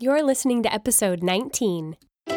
You're listening to episode 19.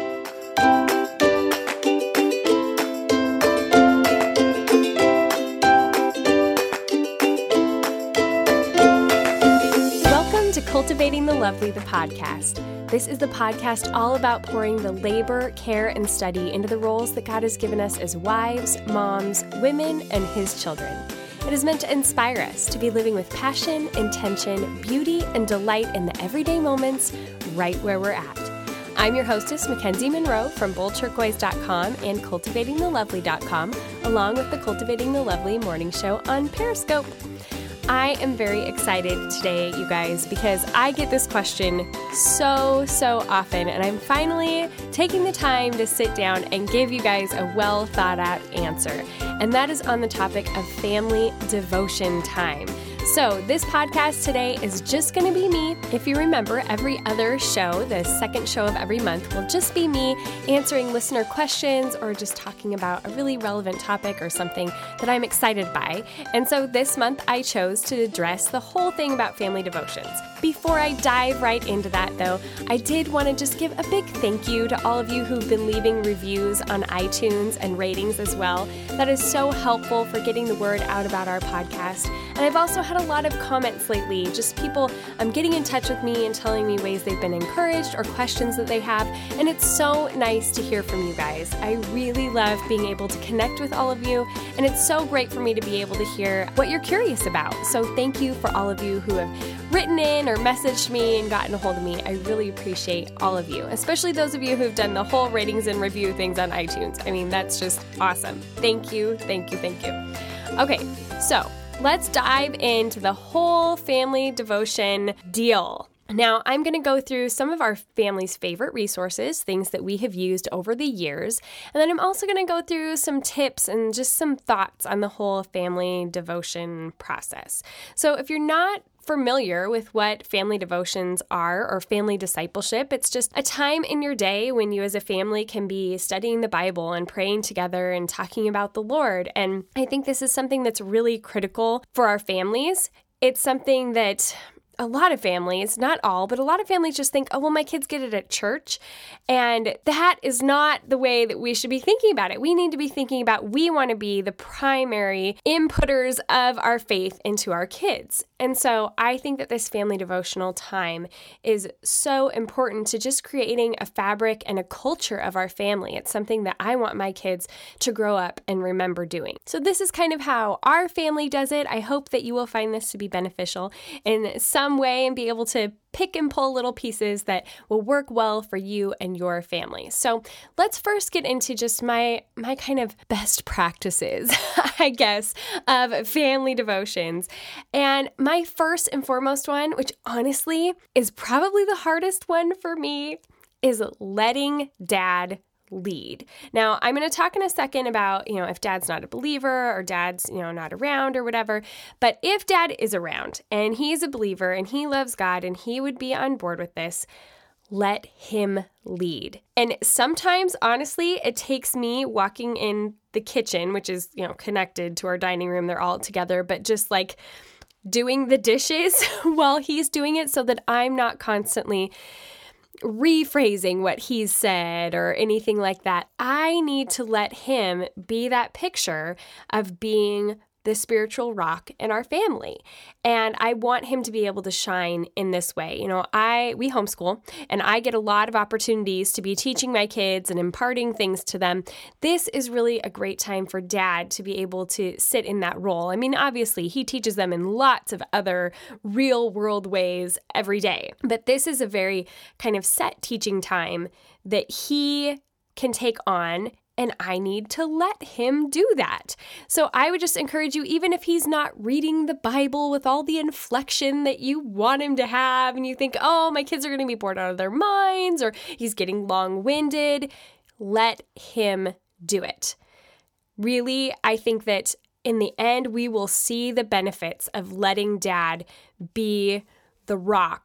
Welcome to Cultivating the Lovely, the podcast. This is the podcast all about pouring the labor, care, and study into the roles that God has given us as wives, moms, women, and His children. It is meant to inspire us to be living with passion, intention, beauty, and delight in the everyday moments right where we're at. I'm your hostess, Mackenzie Monroe from BoldTurquoise.com and CultivatingTheLovely.com, along with the Cultivating the Lovely morning show on Periscope. I am very excited today, you guys, because I get this question so often, and I'm finally taking the time to sit down and give you guys a well thought out answer. And that is on the topic of family devotion time. So this podcast today is just going to be me. If you remember, every other show, the second show of every month, will just be me answering listener questions or just talking about a really relevant topic or something that I'm excited by. And so this month I chose to address the whole thing about family devotions. Before I dive right into that, though, I did want to just give a big thank you to all of you who've been leaving reviews on iTunes and ratings as well. That is so helpful for getting the word out about our podcast. And I've also had a lot of comments lately, just people getting in touch with me and telling me ways they've been encouraged or questions that they have. And it's so nice to hear from you guys. I really love being able to connect with all of you. And it's so great for me to be able to hear what you're curious about. So thank you for all of you who have written in or messaged me and gotten a hold of me. I really appreciate all of you, especially those of you who've done the whole ratings and review things on iTunes. I mean, that's just awesome. Thank you. Okay, so let's dive into the whole family devotion deal. Now, I'm going to go through some of our family's favorite resources, things that we have used over the years, and then I'm also going to go through some tips and just some thoughts on the whole family devotion process. So if you're not familiar with what family devotions are or family discipleship, it's just a time in your day when you as a family can be studying the Bible and praying together and talking about the Lord. And I think this is something that's really critical for our families. It's something that a lot of families, not all, but a lot of families just think, oh, well, my kids get it at church. And that is not the way that we should be thinking about it. We need to be thinking about, we want to be the primary inputters of our faith into our kids. And so I think that this family devotional time is so important to just creating a fabric and a culture of our family. It's something that I want my kids to grow up and remember doing. So this is kind of how our family does it. I hope that you will find this to be beneficial in some way and be able to pick and pull little pieces that will work well for you and your family. So let's first get into just my kind of best practices, I guess, of family devotions. And my first and foremost one, which honestly is probably the hardest one for me, is letting Dad lead. Now, I'm going to talk in a second about, if Dad's not a believer or Dad's, not around or whatever. But if Dad is around and he's a believer and he loves God and he would be on board with this, let him lead. And sometimes, honestly, it takes me walking in the kitchen, which is, connected to our dining room. They're all together, but just like doing the dishes while he's doing it so that I'm not constantly rephrasing what he's said or anything like that. I need to let him be that picture of being the spiritual rock in our family. And I want him to be able to shine in this way. We homeschool and I get a lot of opportunities to be teaching my kids and imparting things to them. This is really a great time for Dad to be able to sit in that role. I mean, obviously he teaches them in lots of other real world ways every day, but this is a very kind of set teaching time that he can take on. And I need to let him do that. So I would just encourage you, even if he's not reading the Bible with all the inflection that you want him to have, and you think, oh, my kids are going to be bored out of their minds, or he's getting long-winded, let him do it. Really, I think that in the end, we will see the benefits of letting Dad be the rock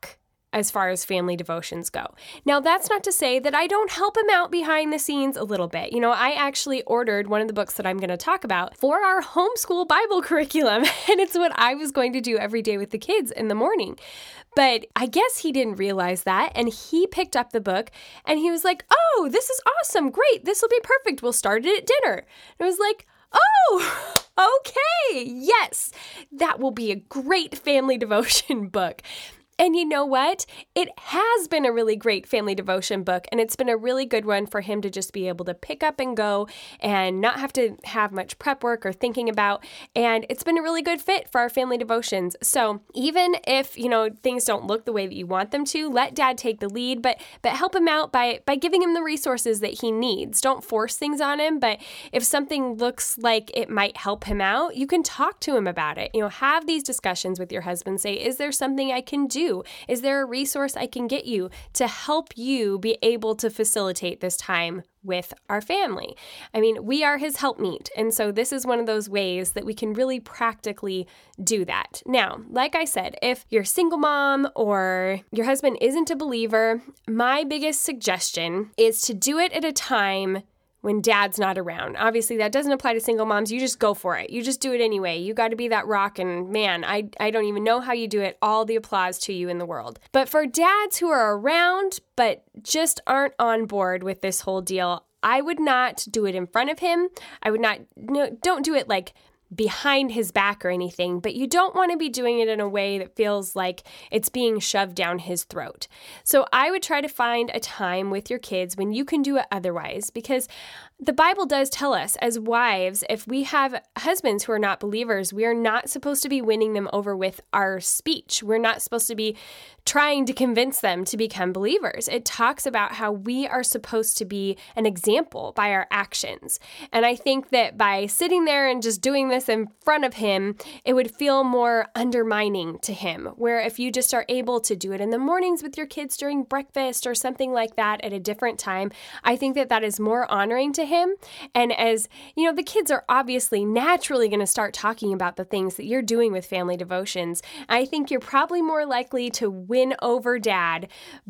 as far as family devotions go. Now, that's not to say that I don't help him out behind the scenes a little bit. I actually ordered one of the books that I'm going to talk about for our homeschool Bible curriculum, and it's what I was going to do every day with the kids in the morning. But I guess he didn't realize that, and he picked up the book, and he was like, "Oh, this is awesome, great, this will be perfect, we'll start it at dinner." And I was like, "Oh, okay, yes, that will be a great family devotion book." And you know what? It has been a really great family devotion book, and it's been a really good one for him to just be able to pick up and go and not have to have much prep work or thinking about. And it's been a really good fit for our family devotions. So even if, things don't look the way that you want them to, let Dad take the lead, but help him out by giving him the resources that he needs. Don't force things on him, but if something looks like it might help him out, you can talk to him about it. Have these discussions with your husband. Say, is there something I can do? Is there a resource I can get you to help you be able to facilitate this time with our family? I mean, we are his helpmeet. And so this is one of those ways that we can really practically do that. Now, like I said, if you're a single mom or your husband isn't a believer, my biggest suggestion is to do it at a time when Dad's not around. Obviously, that doesn't apply to single moms. You just go for it. You just do it anyway. You got to be that rock, and man, I don't even know how you do it. All the applause to you in the world. But for dads who are around but just aren't on board with this whole deal, I would not do it in front of him. I would not, don't do it like behind his back or anything, but you don't want to be doing it in a way that feels like it's being shoved down his throat. So I would try to find a time with your kids when you can do it otherwise, because the Bible does tell us as wives, if we have husbands who are not believers, we are not supposed to be winning them over with our speech. We're not supposed to be trying to convince them to become believers. It talks about how we are supposed to be an example by our actions. And I think that by sitting there and just doing this in front of him, it would feel more undermining to him. Where if you just are able to do it in the mornings with your kids during breakfast or something like that at a different time, I think that that is more honoring to him. And as the kids are obviously naturally going to start talking about the things that you're doing with family devotions. I think you're probably more likely to win over Dad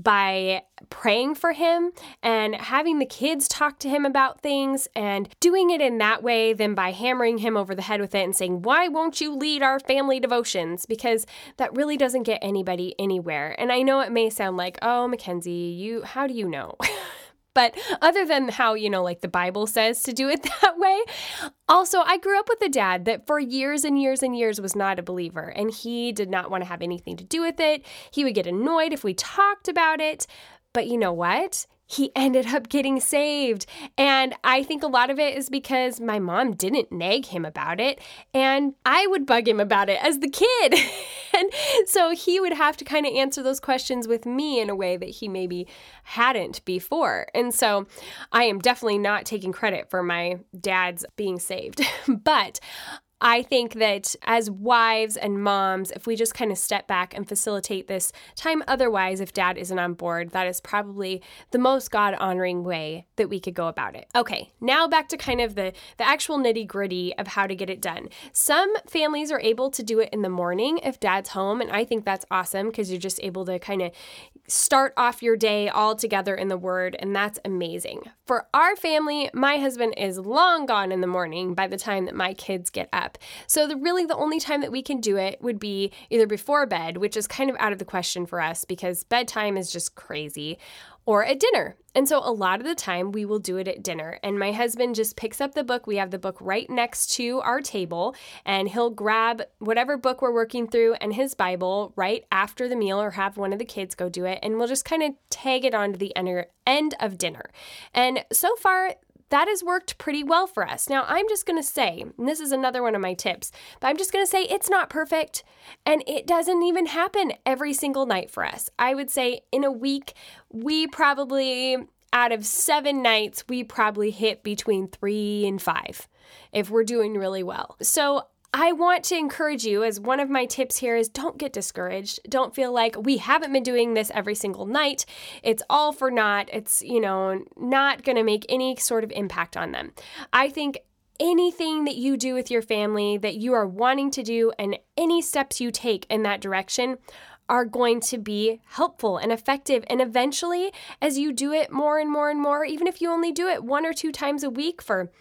by praying for him and having the kids talk to him about things and doing it in that way than by hammering him over the head with it and saying, "Why won't you lead our family devotions?" Because that really doesn't get anybody anywhere. And I know it may sound like, "Oh, Mackenzie, how do you know?" But other than how, like the Bible says to do it that way. Also, I grew up with a dad that for years and years and years was not a believer, and he did not want to have anything to do with it. He would get annoyed if we talked about it. But you know what? He ended up getting saved. And I think a lot of it is because my mom didn't nag him about it, and I would bug him about it as the kid. And so he would have to kind of answer those questions with me in a way that he maybe hadn't before. And so I am definitely not taking credit for my dad's being saved. But I think that as wives and moms, if we just kind of step back and facilitate this time otherwise, if Dad isn't on board, that is probably the most God-honoring way that we could go about it. Okay, now back to kind of the actual nitty-gritty of how to get it done. Some families are able to do it in the morning if Dad's home, and I think that's awesome because you're just able to kind of start off your day all together in the Word, and that's amazing. For our family, my husband is long gone in the morning by the time that my kids get up. So the only time that we can do it would be either before bed, which is kind of out of the question for us because bedtime is just crazy, or at dinner. And so a lot of the time we will do it at dinner, and my husband just picks up the book. We have the book right next to our table, and he'll grab whatever book we're working through and his Bible right after the meal, or have one of the kids go do it, and we'll just kind of tag it on to the end of dinner. And so far, that has worked pretty well for us. Now, I'm just going to say, and this is another one of my tips, but I'm just going to say it's not perfect, and it doesn't even happen every single night for us. I would say in a week, we probably, out of 7 nights, we probably hit between 3 and 5 if we're doing really well. So I want to encourage you, as one of my tips here is, don't get discouraged. Don't feel like we haven't been doing this every single night. It's all for naught. It's, not going to make any sort of impact on them. I think anything that you do with your family that you are wanting to do and any steps you take in that direction are going to be helpful and effective. And eventually, as you do it more and more and more, even if you only do it 1 or 2 times a week for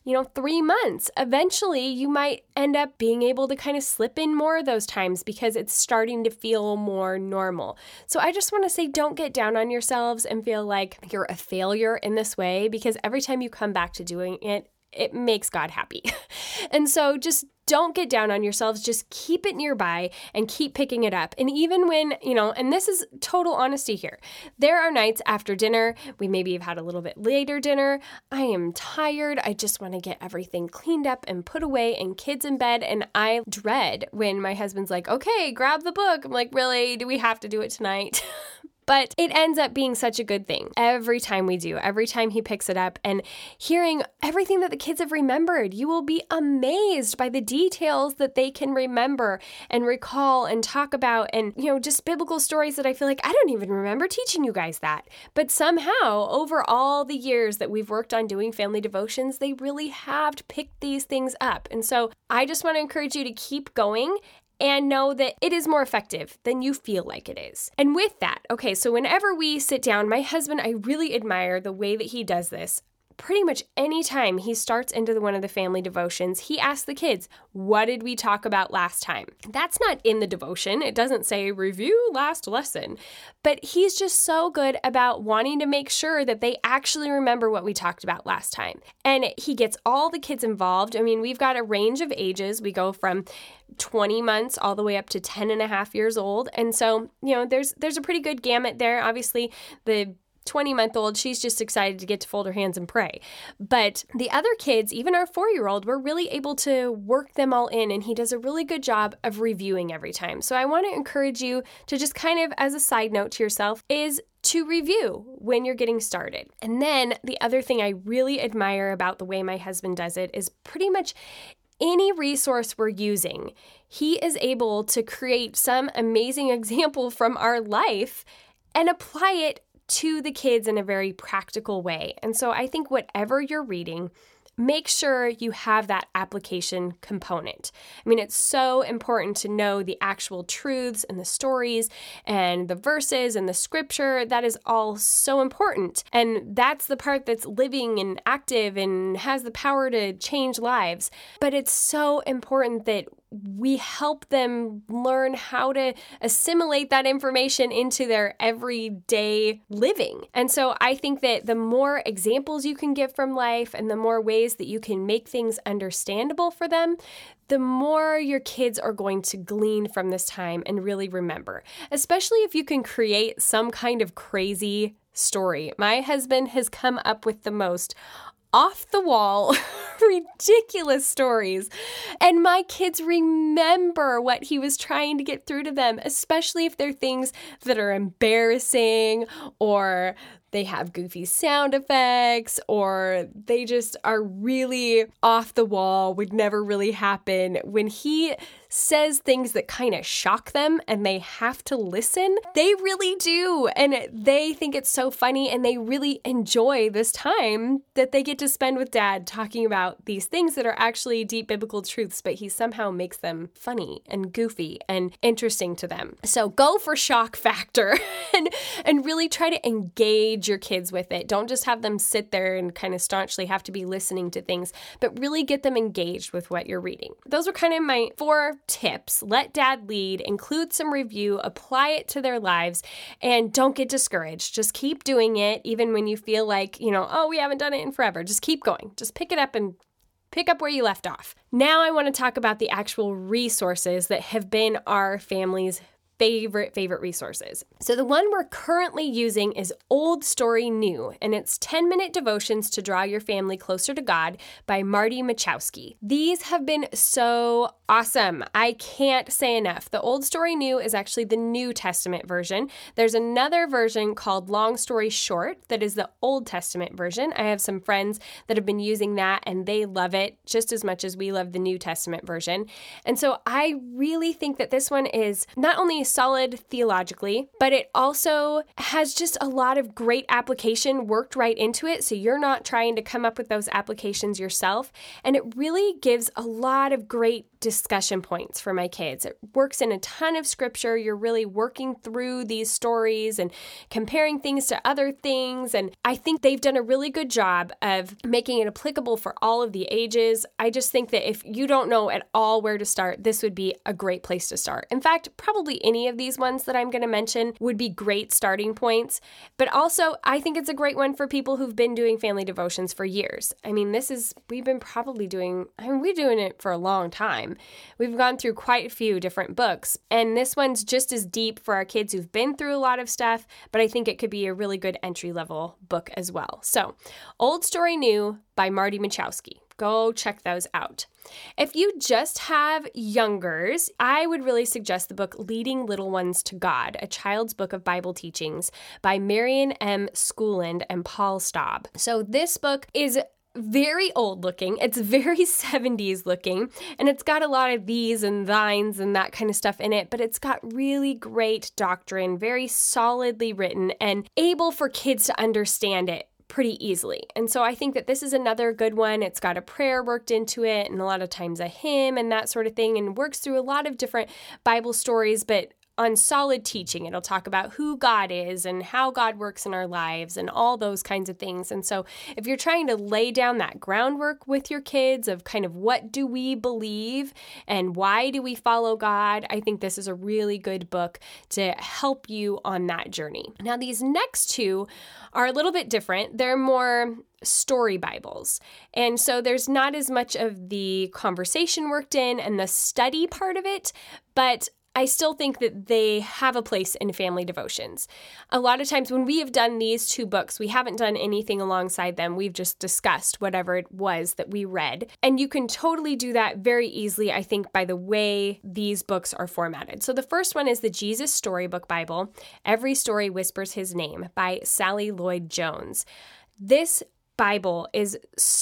3 months, eventually you might end up being able to kind of slip in more of those times because it's starting to feel more normal. So I just want to say, don't get down on yourselves and feel like you're a failure in this way, because every time you come back to doing it, it makes God happy. And so just don't get down on yourselves. Just keep it nearby and keep picking it up. And even when, and this is total honesty here, there are nights after dinner, we maybe have had a little bit later dinner, I am tired, I just want to get everything cleaned up and put away and kids in bed, and I dread when my husband's like, okay, grab the book. I'm like, really? Do we have to do it tonight? But it ends up being such a good thing every time we do, every time he picks it up, and hearing everything that the kids have remembered. You will be amazed by the details that they can remember and recall and talk about, and, just biblical stories that I feel like I don't even remember teaching you guys that. But somehow, over all the years that we've worked on doing family devotions, they really have picked these things up. And so I just want to encourage you to keep going and know that it is more effective than you feel like it is. And with that, okay, so whenever we sit down, my husband, I really admire the way that he does this. Pretty much any time he starts into one of the family devotions, he asks the kids, what did we talk about last time? That's not in the devotion. It doesn't say review last lesson, but he's just so good about wanting to make sure that they actually remember what we talked about last time. And he gets all the kids involved. I mean, we've got a range of ages. We go from 20 months all the way up to 10 and a half years old. And so, there's a pretty good gamut there. Obviously, the 20-month-old, she's just excited to get to fold her hands and pray. But the other kids, even our 4-year-old, we're really able to work them all in, and he does a really good job of reviewing every time. So I want to encourage you to just kind of, as a side note to yourself, is to review when you're getting started. And then the other thing I really admire about the way my husband does it is pretty much any resource we're using, he is able to create some amazing example from our life and apply it to the kids in a very practical way. And so I think whatever you're reading, make sure you have that application component. I mean, it's so important to know the actual truths and the stories and the verses and the scripture. That is all so important. And that's the part that's living and active and has the power to change lives. But it's so important that we help them learn how to assimilate that information into their everyday living. And so I think that the more examples you can give from life and the more ways that you can make things understandable for them, the more your kids are going to glean from this time and really remember, especially if you can create some kind of crazy story. My husband has come up with the most off-the-wall, ridiculous stories. And my kids remember what he was trying to get through to them, especially if they're things that are embarrassing or they have goofy sound effects or they just are really off the wall, would never really happen. When he says things that kind of shock them and they have to listen, they really do. And they think it's so funny and they really enjoy this time that they get to spend with Dad talking about these things that are actually deep biblical truths, but he somehow makes them funny and goofy and interesting to them. So go for shock factor and really try to engage your kids with it. Don't just have them sit there and kind of staunchly have to be listening to things, but really get them engaged with what you're reading. Those are kind of my 4 tips. Let Dad lead, include some review, apply it to their lives, and don't get discouraged. Just keep doing it, even when you feel like, oh, we haven't done it in forever. Just keep going. Just pick it up and pick up where you left off. Now I want to talk about the actual resources that have been our family's favorite resources. So the one we're currently using is Old Story New, and it's 10-minute devotions to draw your family closer to God by Marty Machowski. These have been so awesome. I can't say enough. The Old Story New is actually the New Testament version. There's another version called Long Story Short that is the Old Testament version. I have some friends that have been using that and they love it just as much as we love the New Testament version. And so I really think that this one is not only solid theologically, but it also has just a lot of great application worked right into it, so you're not trying to come up with those applications yourself. And it really gives a lot of great discussion points for my kids. It works in a ton of scripture. You're really working through these stories and comparing things to other things. And I think they've done a really good job of making it applicable for all of the ages. I just think that if you don't know at all where to start, this would be a great place to start. In fact, probably any of these ones that I'm going to mention would be great starting points. But also, I think it's a great one for people who've been doing family devotions for years. I mean, we're doing it for a long time. We've gone through quite a few different books, and this one's just as deep for our kids who've been through a lot of stuff, but I think it could be a really good entry-level book as well. So, Old Story New by Marty Machowski. Go check those out. If you just have youngers, I would really suggest the book Leading Little Ones to God, a child's book of Bible teachings by Marion M. Schooland and Paul Staub. So this book is very old looking. It's very 70s looking, and it's got a lot of these and thines and that kind of stuff in it, but it's got really great doctrine, very solidly written, and able for kids to understand it pretty easily. And so I think that this is another good one. It's got a prayer worked into it and a lot of times a hymn and that sort of thing, and works through a lot of different Bible stories, but on solid teaching. It'll talk about who God is and how God works in our lives and all those kinds of things. And so if you're trying to lay down that groundwork with your kids of kind of what do we believe and why do we follow God, I think this is a really good book to help you on that journey. Now, these next two are a little bit different. They're more story Bibles. And so there's not as much of the conversation worked in and the study part of it, but I still think that they have a place in family devotions. A lot of times when we have done these two books, we haven't done anything alongside them. We've just discussed whatever it was that we read. And you can totally do that very easily, I think, by the way these books are formatted. So the first one is the Jesus Storybook Bible, Every Story Whispers His Name by Sally Lloyd Jones. This Bible is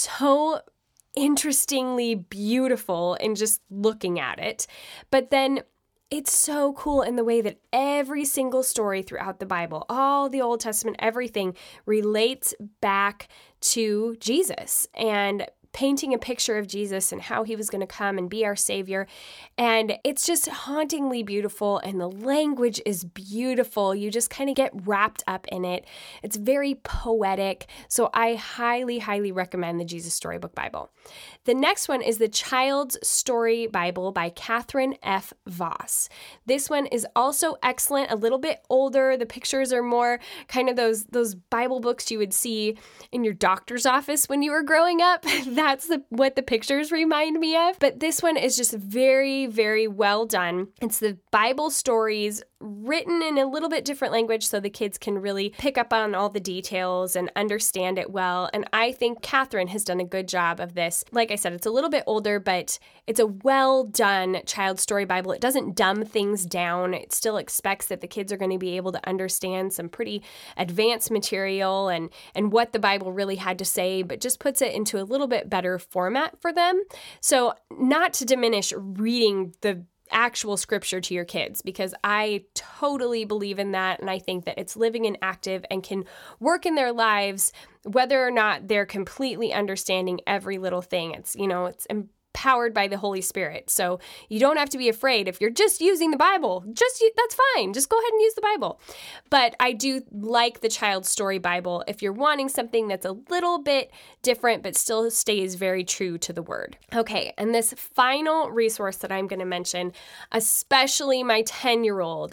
so interestingly beautiful in just looking at it. But then it's so cool in the way that every single story throughout the Bible, all the Old Testament, everything relates back to Jesus and painting a picture of Jesus and how he was going to come and be our Savior. And it's just hauntingly beautiful, and the language is beautiful. You just kind of get wrapped up in it. It's very poetic. So I highly, highly recommend the Jesus Storybook Bible. The next one is the Child's Story Bible by Catherine F. Voss. This one is also excellent, a little bit older. The pictures are more kind of those Bible books you would see in your doctor's office when you were growing up. That's what the pictures remind me of. But this one is just very, very well done. It's the Bible stories written in a little bit different language so the kids can really pick up on all the details and understand it well. And I think Catherine has done a good job of this. Like I said, it's a little bit older, but it's a well done child story Bible. It doesn't dumb things down. It still expects that the kids are going to be able to understand some pretty advanced material and what the Bible really had to say, but just puts it into a little bit better format for them. So not to diminish reading the actual scripture to your kids, because I totally believe in that, and I think that it's living and active and can work in their lives whether or not they're completely understanding every little thing. It's empowered by the Holy Spirit. So you don't have to be afraid if you're just using the Bible. That's fine. Just go ahead and use the Bible. But I do like the Child Story Bible if you're wanting something that's a little bit different but still stays very true to the Word. Okay, and this final resource that I'm going to mention, especially my 10-year-old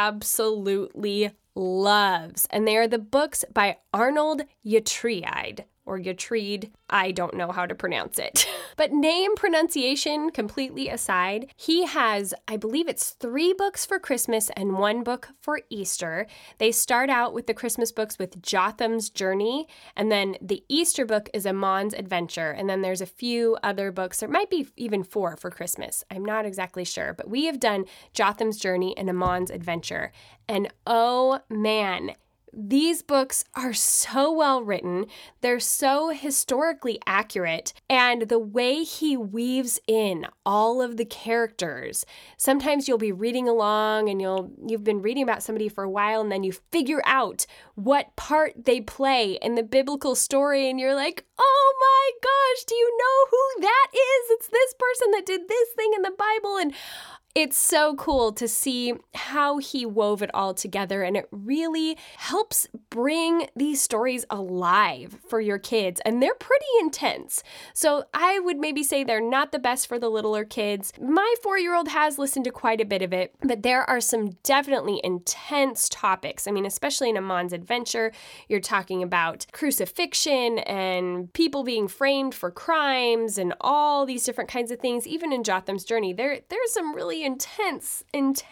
absolutely loves, and they are the books by Arnold Ytreeide. Or Ytreeide, I don't know how to pronounce it. But name pronunciation completely aside, he has, I believe it's 3 books for Christmas and 1 book for Easter. They start out with the Christmas books with Jotham's Journey, and then the Easter book is Amon's Adventure, and then there's a few other books. There might be even 4 for Christmas. I'm not exactly sure, but we have done Jotham's Journey and Amon's Adventure. And oh man, These books are so well written. They're so historically accurate. And the way he weaves in all of the characters, sometimes you'll be reading along and you've been reading about somebody for a while, and then you figure out what part they play in the biblical story, and you're like, oh my gosh, do you know who that is? It's this person that did this thing in the Bible. And it's so cool to see how he wove it all together, and it really helps bring these stories alive for your kids, and they're pretty intense. So I would maybe say they're not the best for the littler kids. My 4-year-old has listened to quite a bit of it, but there are some definitely intense topics. I mean, especially in Amon's Adventure, you're talking about crucifixion and people being framed for crimes and all these different kinds of things. Even in Jotham's Journey, there's some really intense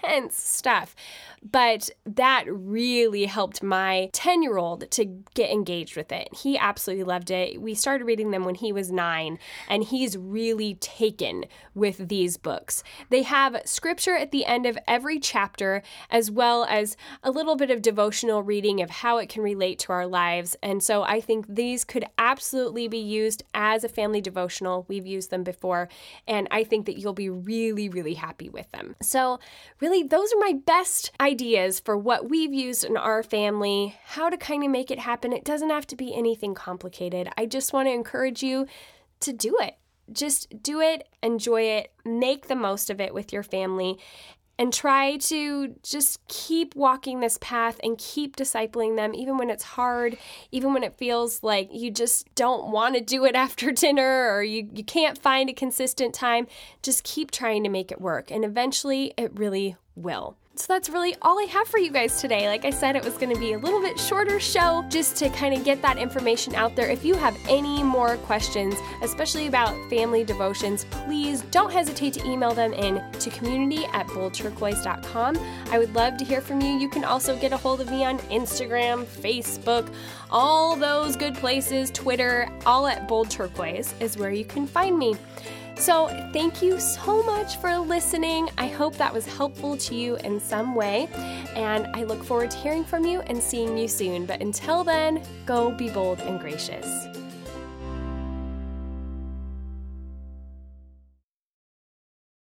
stuff. But that really helped my 10-year-old to get engaged with it. He absolutely loved it. We started reading them when he was 9, and he's really taken with these books. They have scripture at the end of every chapter, as well as a little bit of devotional reading of how it can relate to our lives. And so I think these could absolutely be used as a family devotional. We've used them before, and I think that you'll be really, really happy with them. So really, those are my best ideas for what we've used in our family, how to kind of make it happen. It doesn't have to be anything complicated. I just want to encourage you to do it. Just do it, enjoy it, make the most of it with your family, and try to just keep walking this path and keep discipling them, even when it's hard, even when it feels like you just don't want to do it after dinner, or you can't find a consistent time. Just keep trying to make it work, and eventually it really will. So that's really all I have for you guys today. Like I said, it was going to be a little bit shorter show just to kind of get that information out there. If you have any more questions, especially about family devotions, please don't hesitate to email them in to community@boldturquoise.com. I would love to hear from you. You can also get a hold of me on Instagram, Facebook, all those good places, Twitter, all at Bold Turquoise is where you can find me. So thank you so much for listening. I hope that was helpful to you in some way, and I look forward to hearing from you and seeing you soon. But until then, go be bold and gracious.